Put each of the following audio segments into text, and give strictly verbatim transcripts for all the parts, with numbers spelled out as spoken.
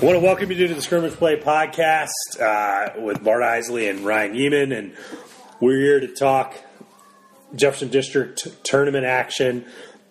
I want to welcome you to the Scrimmage Play podcast uh, with Bart Isley and Ryan Yeaman, and we're here to talk Jefferson District tournament action.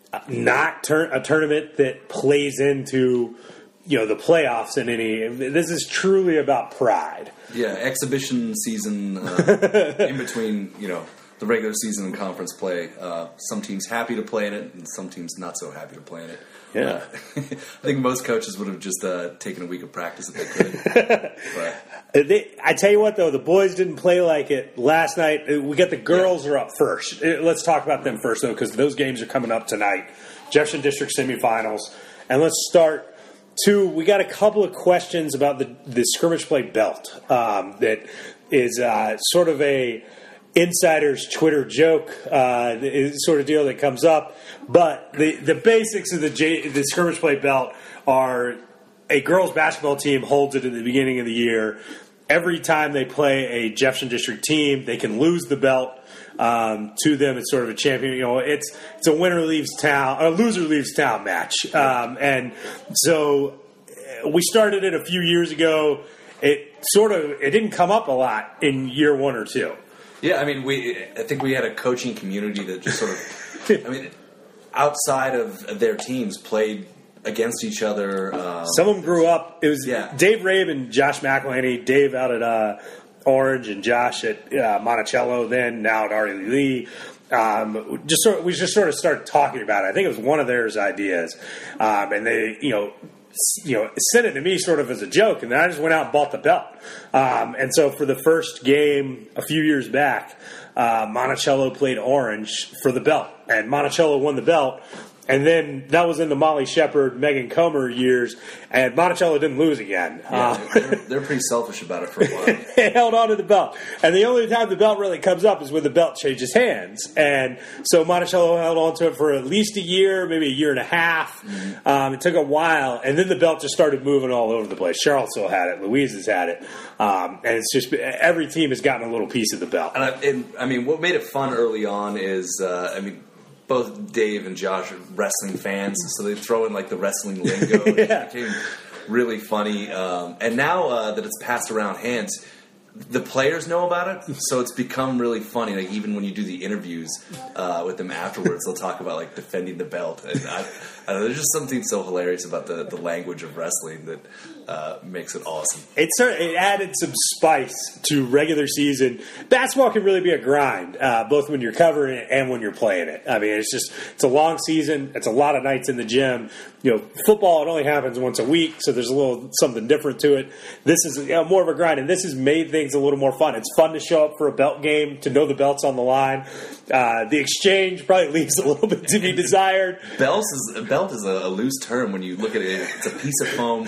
Not tur- a tournament that plays into, you know, the playoffs in any. This is truly about pride. Yeah, exhibition season uh, in between, you know, the regular season and conference play. Uh, some teams happy to play in it, and some teams not so happy to play in it. Yeah, uh, I think most coaches would have just uh, taken a week of practice if they could. But they, I tell you what, though, the boys didn't play like it last night. We got the girls yeah. are up first. Let's talk about them first, though, because those games are coming up tonight. Jefferson District semifinals, and let's start. Two, we got a couple of questions about the the Scrimmage Play belt um, that is uh, sort of a insider's Twitter joke uh, sort of deal that comes up. But the, the basics of the, J, the Scrimmage Play belt are a girls basketball team holds it at the beginning of the year. Every time they play a Jefferson District team, they can lose the belt um, to them. It's sort of a champion. You know, it's it's a winner leaves town, a loser leaves town match. Um, and so we started it a few years ago. It sort of it didn't come up a lot in year one or two. Yeah, I mean, we. I think we had a coaching community that just sort of, I mean, outside of their teams, played against each other. Um, Some of them grew up. It was yeah. Dave Rabe and Josh McElhaney. Dave out at uh, Orange and Josh at uh, Monticello. Then now at Artie Lee. Um, just sort of, we just sort of started talking about it. I think it was one of theirs ideas, um, and they, you know. You know, sent it to me sort of as a joke, and then I just went out and bought the belt. Um, and so for the first game a few years back, uh, Monticello played Orange for the belt, and Monticello won the belt. And then that was in the Molly Shepard, Megan Comer years, and Monticello didn't lose again. Yeah, um, they're, they're pretty selfish about it for a while. They held on to the belt. And the only time the belt really comes up is when the belt changes hands. And so Monticello held on to it for at least a year, maybe a year and a half. Mm-hmm. Um, it took a while, and then the belt just started moving all over the place. Charlottesville had it. Louisa's had it. Um, and it's just every team has gotten a little piece of the belt. And I, and, I mean, what made it fun early on is, uh, I mean, both Dave and Josh are wrestling fans, so they throw in like the wrestling lingo. Yeah. It became really funny. Um, and now uh, that it's passed around hands, the players know about it, so it's become really funny. Like even when you do the interviews uh, with them afterwards, they'll talk about like defending the belt. And I, I don't know, there's just something so hilarious about the, the language of wrestling that uh, makes it awesome. It, it added some spice to regular season. Basketball can really be a grind, uh, both when you're covering it and when you're playing it. I mean, it's just it's a long season. It's a lot of nights in the gym. You know, football, it only happens once a week, so there's a little something different to it. This is you know, more of a grind, and this has made things a little more fun. It's fun to show up for a belt game, to know the belt's on the line. Uh, the exchange probably leaves a little bit to be desired. Belts is, a belt is a, a loose term when you look at it. It's a piece of foam,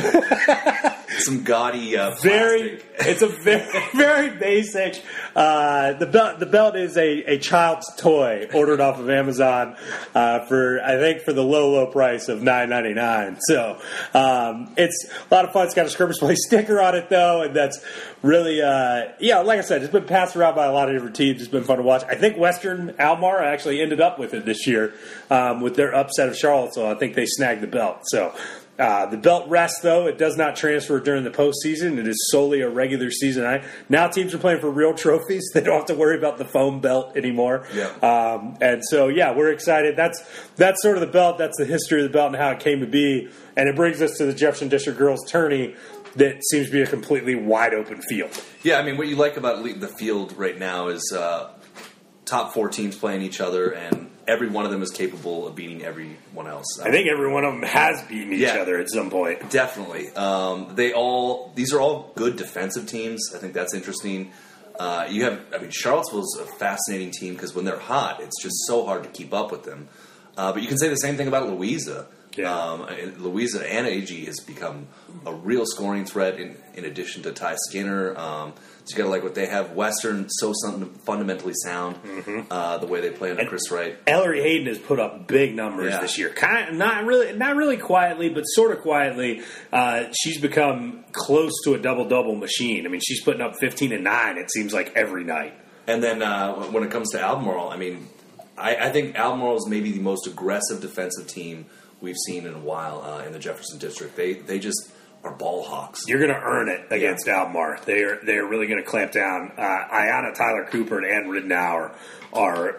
some gaudy uh, plastic. Very, it's a very, very basic. Uh, the belt, the belt is a, a child's toy ordered off of Amazon uh, for I think for the low, low price of nine ninety-nine. So um, it's a lot of fun. It's got a Scrimmage Play sticker on it though, and that's really uh, yeah. Like I said, it's been passed around by a lot of different teams. It's been fun to watch. I think Western Almar actually ended up with it this year um, with their upset of Charlottesville. I think they snagged the belt. So. Uh, the belt rests, though. It does not transfer during the postseason. It is solely a regular season. I, now teams are playing for real trophies. They don't have to worry about the foam belt anymore. Yeah. Um, and so, yeah, we're excited. That's that's sort of the belt. That's the history of the belt and how it came to be. And it brings us to the Jefferson District girls tourney that seems to be a completely wide open field. Yeah, I mean, what you like about the field right now is uh, top four teams playing each other, and every one of them is capable of beating everyone else. I think every one of them has beaten each yeah, other at some point. Definitely. Um, they all these are all good defensive teams. I think that's interesting. Uh, you have, I mean, Charlottesville's a fascinating team because when they're hot, it's just so hard to keep up with them. Uh, but you can say the same thing about Louisa. Yeah. Um, Louisa and A G has become a real scoring threat in, in addition to Ty Skinner. Um, so you got to like what they have. Western, so fundamentally sound, mm-hmm. uh, the way they play under and Chris Wright. Ellery Hayden has put up big numbers yeah. this year. Kind of, not really, not really quietly, but sort of quietly. Uh, she's become close to a double-double machine. I mean, she's putting up fifteen and nine. It seems like every night. And then uh, when it comes to Albemarle, I mean, I, I think Albemarle is maybe the most aggressive defensive team we've seen in a while uh, in the Jefferson District. They they just are ball hawks. You're going to earn it against yeah. Albemarle. They are they are really going to clamp down. Uh, Ayanna, Tyler Cooper, and Ann Ridenour are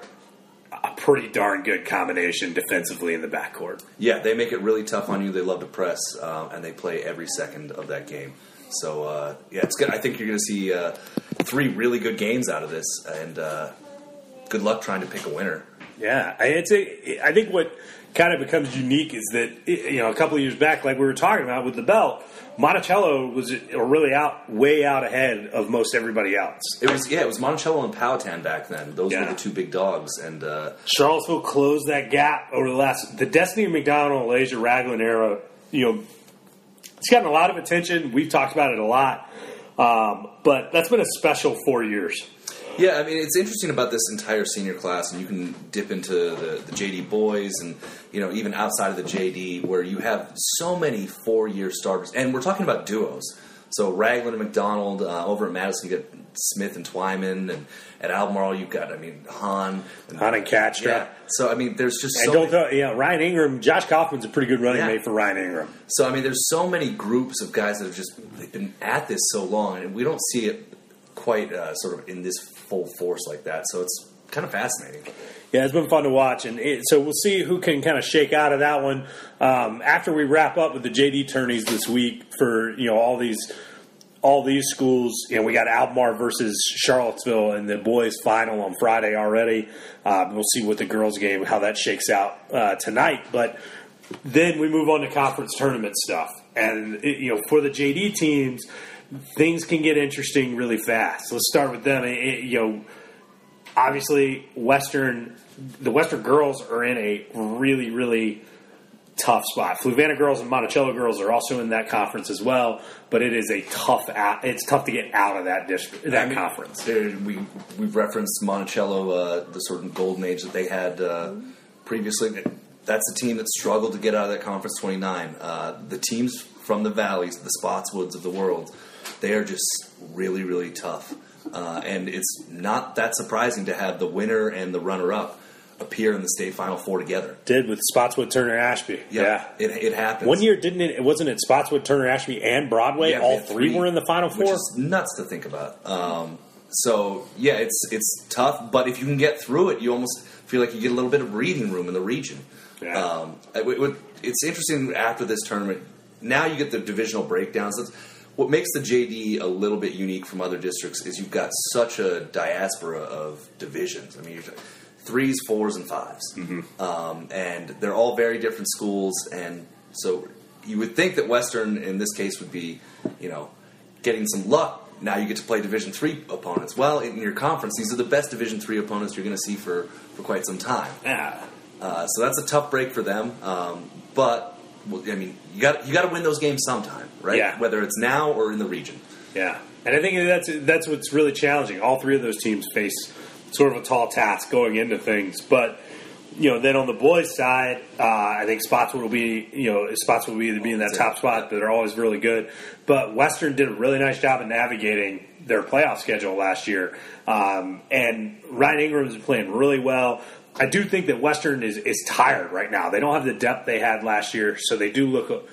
a pretty darn good combination defensively in the backcourt. Yeah, they make it really tough on you. They love to press, uh, and they play every second of that game. So, uh, yeah, it's good. I think you're going to see uh, three really good games out of this, and uh, good luck trying to pick a winner. Yeah, it's a, I think what kind of becomes unique is that, you know, a couple of years back, like we were talking about with the belt, Monticello was really out, way out ahead of most everybody else. It was, yeah, it was Monticello and Powhatan back then. Those yeah. were the two big dogs. And uh, Charlottesville closed that gap over the last, the Destiny McDonald, Asia Ragland era, you know, it's gotten a lot of attention. We've talked about it a lot. Um, but that's been a special four years. Yeah, I mean, it's interesting about this entire senior class, and you can dip into the, the J D boys and, you know, even outside of the J D, where you have so many four-year starters. And we're talking about duos. So Ragland and McDonald, uh, over at Madison, you get Smith and Twyman, and at Albemarle, you've got, I mean, Hahn. And, Hahn and Katstra. Yeah. So, I mean, there's just and so don't many. Throw, yeah, Ryan Ingram, Josh Kaufman's a pretty good running Yeah. mate for Ryan Ingram. So, I mean, there's so many groups of guys that have just they've been at this so long, and we don't see it quite uh, sort of in this full force like that. So it's kind of fascinating. Yeah, it's been fun to watch, and it, so we'll see who can kind of shake out of that one um, after we wrap up with the J D tourneys this week for you know all these all these schools. You know, we got Albemarle versus Charlottesville in the boys' final on Friday already. Uh, we'll see what the girls' game how that shakes out uh, tonight, but then we move on to conference tournament stuff, and it, you know for the J D teams. Things can get interesting really fast. Let's start with them. It, it, you know, obviously, Western, the Western girls are in a really, really tough spot. Fluvanna girls and Monticello girls are also in that conference as well. But it is a tough. Out, it's tough to get out of that district, that I mean, conference. There, we we've referenced Monticello, uh, the sort of golden age that they had uh, previously. That's a team that struggled to get out of that conference twenty-nine. Uh, the teams from the valleys, the Spotswoods of the world. They are just really, really tough. Uh, and it's not that surprising to have the winner and the runner-up appear in the state Final Four together. Did with Spotswood, Turner, Ashby. Yeah, yeah. It, it happens. One year, didn't it? It wasn't it Spotswood, Turner, Ashby, and Broadway? Yeah, all three, three were in the Final Four? Which is nuts to think about. Um, so, yeah, it's it's tough. But if you can get through it, you almost feel like you get a little bit of breathing room in the region. Yeah. Um, it, it, it's interesting after this tournament. Now you get the divisional breakdowns. That's, what makes the J D a little bit unique from other districts is you've got such a diaspora of divisions. I mean, you're threes, fours, and fives. Mm-hmm. Um, and they're all very different schools. And so you would think that Western, in this case, would be, you know, getting some luck. Now you get to play Division three opponents. Well, in your conference, these are the best Division three opponents you're going to see for, for quite some time. Yeah. Uh, so that's a tough break for them. Um, but... Well, I mean, you got you got to win those games sometime, right? Yeah. Whether it's now or in the region. Yeah, and I think that's that's what's really challenging. All three of those teams face sort of a tall task going into things, but you know, then on the boys' side, uh, I think Spotswood will be you know Spotswood will either be in that top spot, but they're always really good. But Western did a really nice job of navigating their playoff schedule last year, um, and Ryan Ingram's been playing really well. I do think that Western is, is tired right now. They don't have the depth they had last year, so they do look.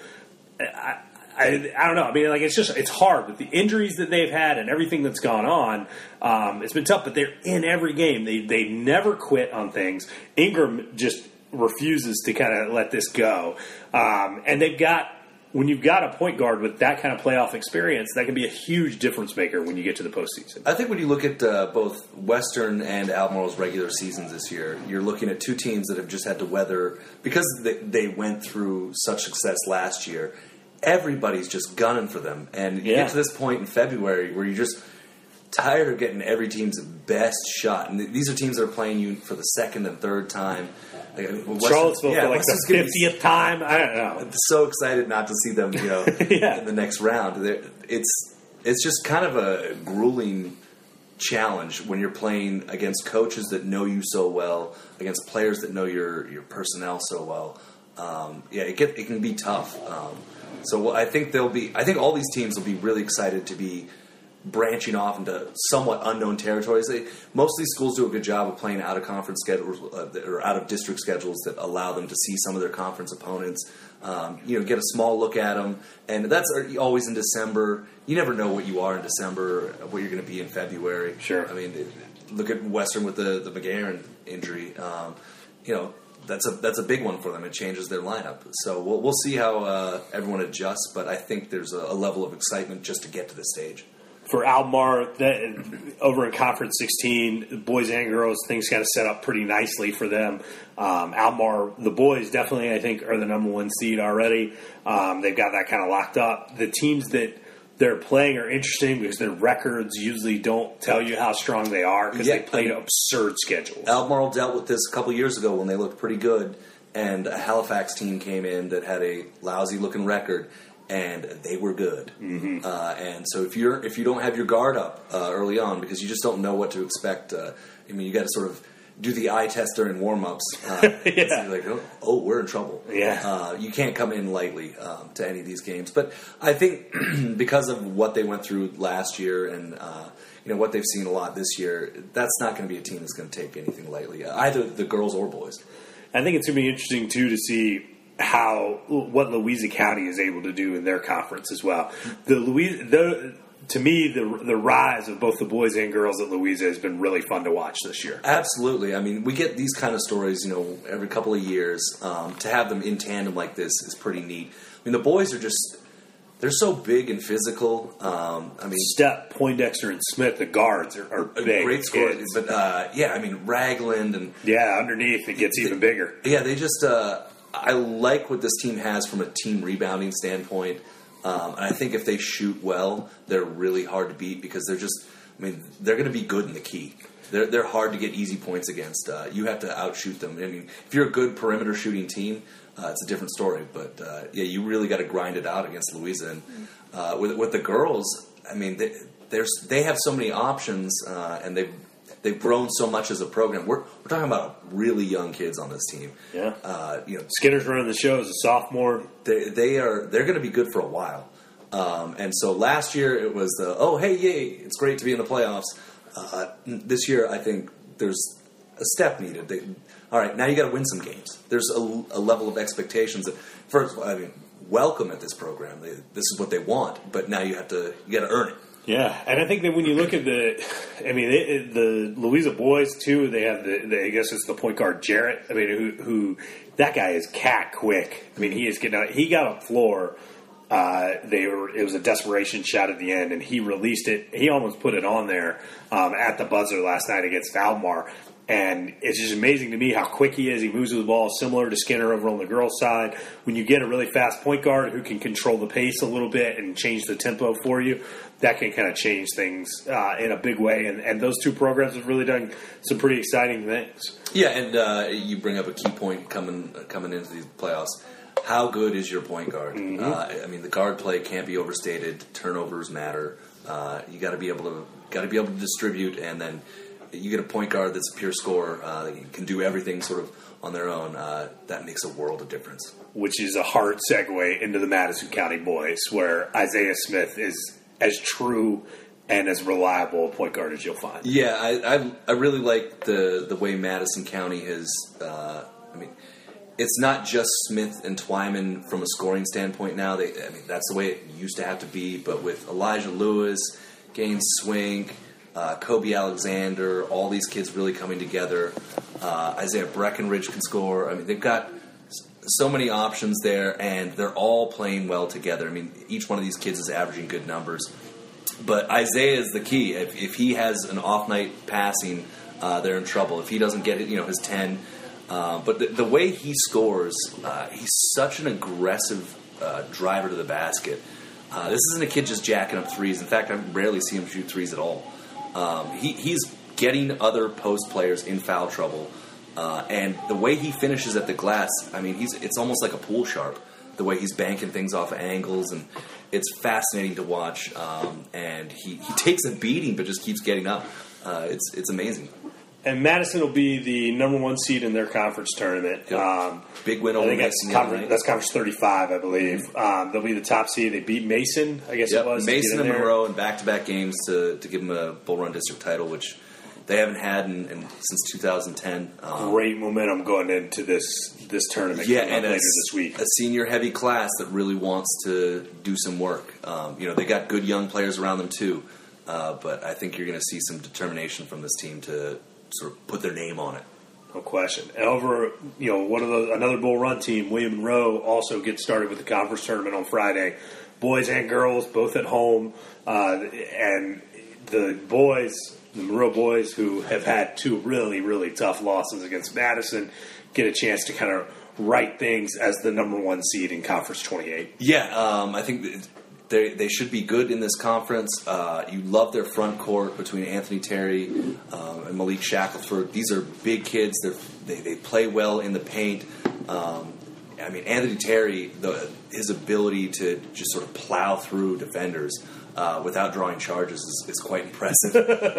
I, I, I don't know. I mean, like it's just it's hard with the injuries that they've had and everything that's gone on. Um, it's been tough, but they're in every game. They they never quit on things. Ingram just refuses to kind of let this go, um, and they've got. When you've got a point guard with that kind of playoff experience, that can be a huge difference maker when you get to the postseason. I think when you look at uh, both Western and Albemarle's regular seasons this year, you're looking at two teams that have just had to weather, because they, they went through such success last year, everybody's just gunning for them. And you yeah. get to this point in February where you're just tired of getting every team's best shot. And these are teams that are playing you for the second and third time. Like, Western, Charlottesville yeah, for like Western's the fiftieth time. I don't know. I'm so excited not to see them, you know, yeah. in the next round. They're, it's it's just kind of a grueling challenge when you're playing against coaches that know you so well, against players that know your your personnel so well. Um, yeah, it get, it can be tough. Um, so I think they'll be. I think all these teams will be really excited to be branching off into somewhat unknown territories. They, most of these schools do a good job of playing out of conference schedules uh, or out of district schedules that allow them to see some of their conference opponents. Um, you know, get a small look at them, and that's always in December. You never know what you are in December, what you're going to be in February. Sure. I mean, look at Western with the the McGarren injury. Um, you know, that's a that's a big one for them. It changes their lineup. So we'll we'll see how uh, everyone adjusts. But I think there's a, a level of excitement just to get to this stage. For Albemarle, that, over in Conference sixteen, boys and girls, things kind of set up pretty nicely for them. Um, Albemarle, the boys definitely, I think, are the number one seed already. Um, they've got that kind of locked up. The teams that they're playing are interesting because their records usually don't tell you how strong they are because yeah, they played absurd schedules. Albemarle dealt with this a couple years ago when they looked pretty good, and a Halifax team came in that had a lousy-looking record. And they were good, mm-hmm. uh, and so if you're if you don't have your guard up uh, early on because you just don't know what to expect, uh, I mean you got to sort of do the eye test during warm ups. Uh, yeah. So like, oh, oh, we're in trouble. Yeah, uh, you can't come in lightly um, to any of these games. But I think because of what they went through last year and uh, you know what they've seen a lot this year, that's not going to be a team that's going to take anything lightly, uh, either the girls or boys. I think it's going to be interesting too to see how what Louisa County is able to do in their conference as well. The Louisa, the, to me, the the rise of both the boys and girls at Louisa has been really fun to watch this year. Absolutely. I mean, we get these kind of stories, you know, every couple of years. Um, to have them in tandem like this is pretty neat. I mean, the boys are just they're so big and physical. Um, I mean, Stepp, Poindexter, and Smith, the guards are, are big. Great scores, but uh, yeah, I mean, Ragland and yeah, underneath it gets even bigger. Yeah, they just. Uh, I like what this team has from a team rebounding standpoint. Um, and I think if they shoot well, they're really hard to beat because they're just, I mean, they're going to be good in the key. They're they're hard to get easy points against. Uh, you have to outshoot them. I mean, if you're a good perimeter shooting team, uh, it's a different story. But, uh, yeah, you really got to grind it out against Louisa. And uh, with, with the girls, I mean, they, there's, they have so many options, uh, and they've, They've grown so much as a program. We're we're talking about really young kids on this team. Yeah, uh, you know, Skinner's running the show as a sophomore. They they are they're going to be good for a while. Um, and so last year it was the oh hey yay it's great to be in the playoffs. Uh, this year I think there's a step needed. They, all right, now you got to win some games. There's a, a level of expectations that first I mean welcome at this program. They, this is what they want, but now you have to you got to earn it. Yeah, and I think that when you look at the, I mean, they, the Louisa boys too. They have the, the, I guess it's the point guard Jarrett. I mean, who, who that guy is cat quick. I mean, he is getting out. He got up floor. Uh, they were. It was a desperation shot at the end, and he released it. He almost put it on there um, at the buzzer last night against Albemarle. And it's just amazing to me how quick he is. He moves with the ball, similar to Skinner over on the girls' side. When you get a really fast point guard who can control the pace a little bit and change the tempo for you, that can kind of change things uh, in a big way. And, and those two programs have really done some pretty exciting things. Yeah, and uh, you bring up a key point coming coming into these playoffs. How good is your point guard? Mm-hmm. Uh, I mean, the guard play can't be overstated. Turnovers matter. Uh, you got to be able to got to be able to distribute, and then you get a point guard that's a pure scorer uh, that can do everything sort of on their own. Uh, that makes a world of difference. Which is a hard segue into the Madison County boys, where Isaiah Smith is as true and as reliable a point guard as you'll find. Yeah, I I, I really like the the way Madison County has. Uh, I mean, it's not just Smith and Twyman from a scoring standpoint now. They, I mean, that's the way it used to have to be. But with Elijah Lewis, Gaines Swink, uh, Kobe Alexander, all these kids really coming together. Uh, Isaiah Breckenridge can score. I mean, they've got so many options there, and they're all playing well together. I mean, each one of these kids is averaging good numbers. But Isaiah is the key. If, if he has an off night passing, uh, they're in trouble. If he doesn't get it, you know, his ten. Uh, but the, the way he scores, uh, he's such an aggressive uh, driver to the basket. Uh, this isn't a kid just jacking up threes. In fact, I rarely see him shoot threes at all. Um, he, he's getting other post players in foul trouble. Uh, and the way he finishes at the glass, I mean, he's it's almost like a pool sharp, the way he's banking things off of angles. And it's fascinating to watch. Um, and he, he takes a beating but just keeps getting up. Uh, it's it's amazing. And Madison will be the number one seed in their conference tournament. Yep. Um, Big win I over think Mason. that's conference, that's conference thirty-five, I believe. Um, they'll be the top seed. They beat Mason, I guess Yep. it was. Mason to get in and there. Monroe in back-to-back games to, to give them a Bull Run District title, which they haven't had in, in, since two thousand ten. Um, Great momentum going into this this tournament. Yeah, coming up and a, later this week. a senior-heavy class that really wants to do some work. Um, you know, they got good young players around them too, uh, but I think you're going to see some determination from this team to sort of put their name on it. No question. And over, you know, one of the another Bull Run team, William Monroe, also gets started with the conference tournament on Friday. Boys and girls, both at home, uh, and the boys, the Monroe boys, who have had two really, really tough losses against Madison, get a chance to kind of right things as the number one seed in Conference twenty-eight. Yeah, um, I think that they they should be good in this conference. Uh, you love their front court between Anthony Terry um, and Malik Shackelford. These are big kids. They're, they they play well in the paint. Um, I mean, Anthony Terry, the, his ability to just sort of plow through defenders uh, without drawing charges is, is quite impressive.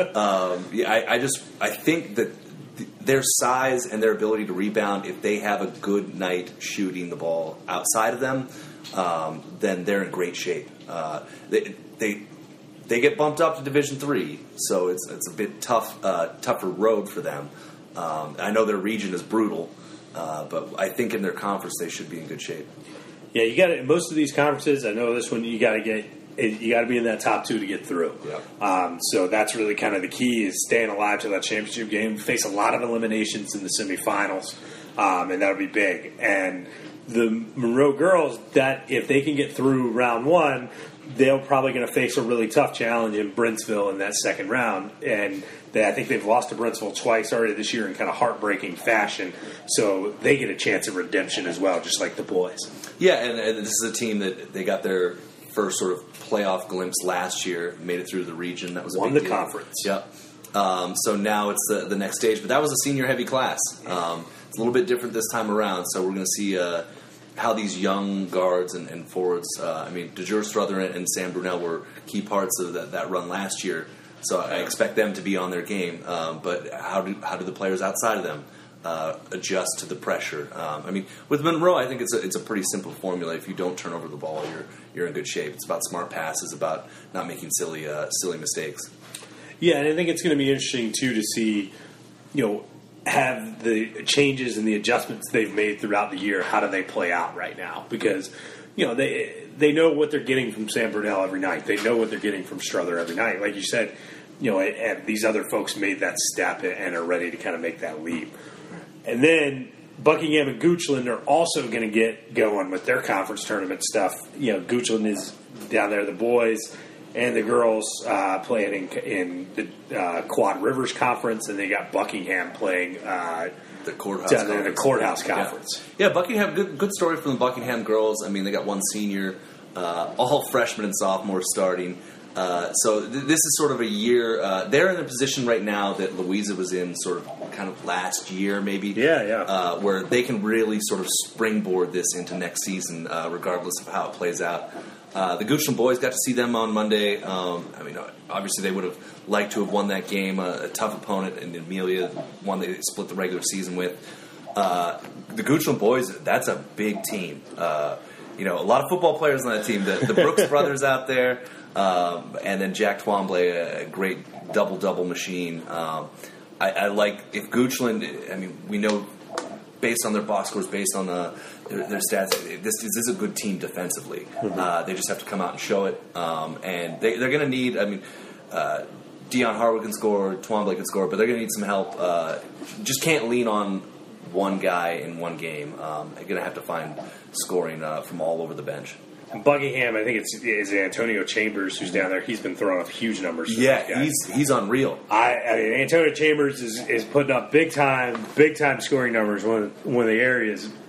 um, yeah, I, I just I think that th- their size and their ability to rebound, if they have a good night shooting the ball outside of them, um, then they're in great shape. Uh, they, they they get bumped up to Division Three, so it's it's a bit tough, uh, tougher road for them. Um, I know their region is brutal, uh, but I think in their conference they should be in good shape. Yeah, you got to. Most of these conferences, I know this one, you got to get. You got to be in that top two to get through. Yeah. Um, so that's really kind of the key is staying alive to that championship game. Face a lot of eliminations in the semifinals, um, and that'll be big. And the Monroe girls, that if they can get through round one, they're probably going to face a really tough challenge in Brentsville in that second round. And they, I think they've lost to Brentsville twice already this year in kind of heartbreaking fashion. So they get a chance of redemption as well, just like the boys. Yeah, and, and this is a team that they got their first sort of playoff glimpse last year, made it through the region. That was a Won big the deal. conference. Yep. Um, so now it's the, the next stage. But that was a senior-heavy class. Um, it's a little bit different this time around. So we're going to see uh, how these young guards and, and forwards, uh, I mean, DeJure Strother and Sam Brunel were key parts of that, that run last year. So I expect them to be on their game. Um, but how do how do the players outside of them uh, adjust to the pressure? Um, I mean, with Monroe, I think it's a, it's a pretty simple formula. If you don't turn over the ball, you're you're in good shape. It's about smart passes, about not making silly uh, silly mistakes. Yeah, and I think it's going to be interesting, too, to see, you know, have the changes and the adjustments they've made throughout the year, how do they play out right now? Because, you know, they they know what they're getting from Sam Brunel every night. They know what they're getting from Strother every night. Like you said, you know, and these other folks made that step and are ready to kind of make that leap. And then Buckingham and Goochland are also going to get going with their conference tournament stuff. You know, Goochland is down there, the boys and the girls uh, playing in, in the uh, Quad Rivers Conference, and they got Buckingham playing uh, The courthouse down there in the conference. Courthouse Conference. Yeah. yeah, Buckingham. Good, good story from the Buckingham girls. I mean, they got one senior, uh, all freshmen and sophomores starting. Uh, so th- this is sort of a year. Uh, they're in a position right now that Louisa was in, sort of kind of last year, maybe. Yeah, yeah. Uh, where they can really sort of springboard this into next season, uh, regardless of how it plays out. Uh, the Goochland boys got to see them on Monday. Um, I mean, obviously they would have liked to have won that game. Uh, a tough opponent in Amelia, one they split the regular season with. Uh, the Goochland boys, that's a big team. Uh, you know, a lot of football players on that team. The, the Brooks brothers out there. Um, and then Jack Twombly, a great double-double machine. Um, I, I like, if Goochland, I mean, we know based on their box scores, based on the, their, their stats, this, this is a good team defensively. Mm-hmm. Uh, they just have to come out and show it. Um, and they, they're going to need, I mean, uh, Dion Harwood can score, Twombly can score, but they're going to need some help. Uh, just can't lean on one guy in one game. Um, they're going to have to find scoring uh, from all over the bench. Buckingham, I think it's is Antonio Chambers who's down there. He's been throwing up huge numbers. Yeah, he's he's unreal. I, I mean, Antonio Chambers is, is putting up big time, big time scoring numbers. One of, one of the areas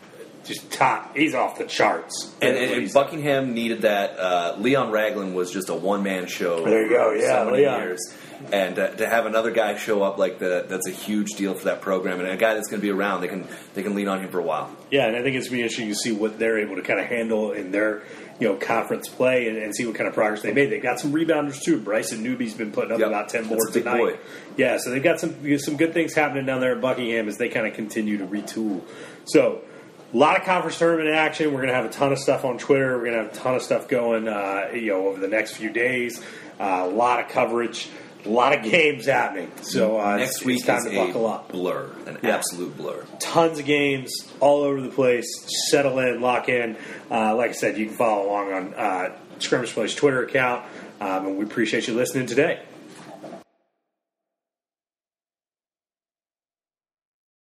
just top. He's off the charts. And, and, and Buckingham needed that. Uh, Leon Ragland was just a one man show. There you go. For Yeah, so many Leon. years. And uh, to have another guy show up like that, that's a huge deal for that program. And a guy that's going to be around, they can they can lean on him for a while. Yeah, and I think it's going to be interesting to see what they're able to kind of handle in their you know conference play and, and see what kind of progress they made. They got some rebounders too. Bryson Newby's been putting up Yep. about ten That's boards a big tonight. boy. Yeah, so they've got some some good things happening down there at Buckingham as they kind of continue to retool. So. A lot of conference tournament action. We're going to have a ton of stuff on Twitter. We're going to have a ton of stuff going, uh, you know, over the next few days. Uh, a lot of coverage, a lot of games happening. So uh, next it's, week it's time is to buckle a up. blur, an Yeah. absolute blur. Tons of games all over the place. Settle in, lock in. Uh, like I said, you can follow along on uh, Scrimmage Place Twitter account, um, and we appreciate you listening today.